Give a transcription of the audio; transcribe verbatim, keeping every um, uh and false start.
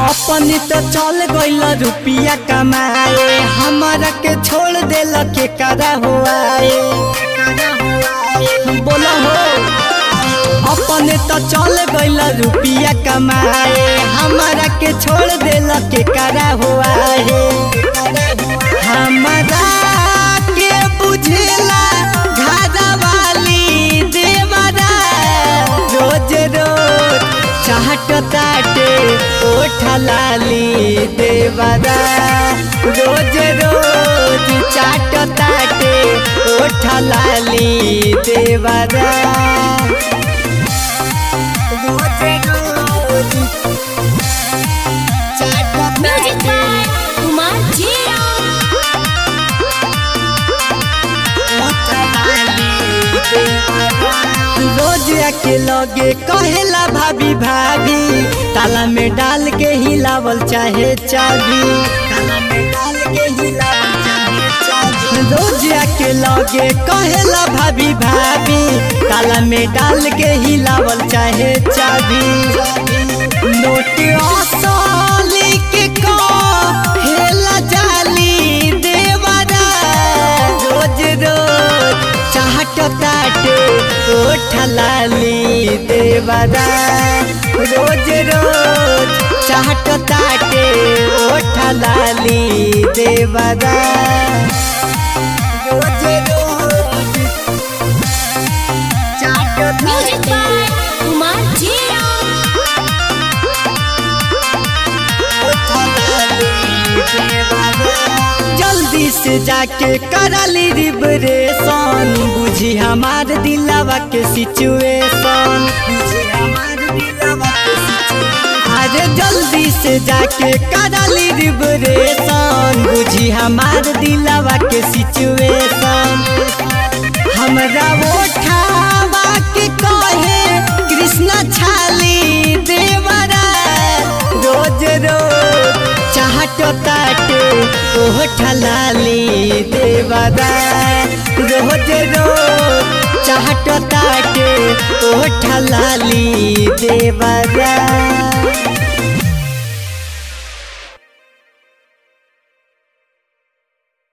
अपनी तो चल गइल रुपिया कमाए, हमारा के छोड़ देल के करा हुआ बोला हो। अपने तो चल गइल रुपिया कमाए, हमारा के छोड़ देल के करा हुआ है। हमारा के बुझेला घाटा वाली देवरा, रोज रोज चाहत ताटे ओठा लाली देवरा, रोज रोज चाट ताटे ओठा लाली देवरा। रोज रोज चाट ताटे रोज के लगे कहेला भाभी भाभी, ताला में डाल के हिलावल चाहे चाबी, ताला में डाल के हिलावल चाहे चाबी। रोज के लगे कहेला भाभी भाभी, ताला में डाल के हिलावल चाहे चाबी। नोट असली के कहेला जाली देवरा, रोज रोज चाहत ताटे ओठा लाली देवरा, रोज रोज चाहत ताटे ओठा लाली देवरा। रोज रोज चाहत ताटे ओठा लाली देवरा। जल्दी से जाके करली रिबरेशन, बुझी हमार दिलवा के सिचुएशन, बुझी हमार दिलवा के सिचुएशन। अरे जल्दी से जाके करली रिबरेशन, बुझी हमार दिलवा के सिचुएशन। हमरा ओठावा के कहे कृष्णा छाली देवरा, रोज रोज चाहत ताटे ओठा लाली देवरा, रोज रोज चाहत ताटे ओठा लाली देवरा।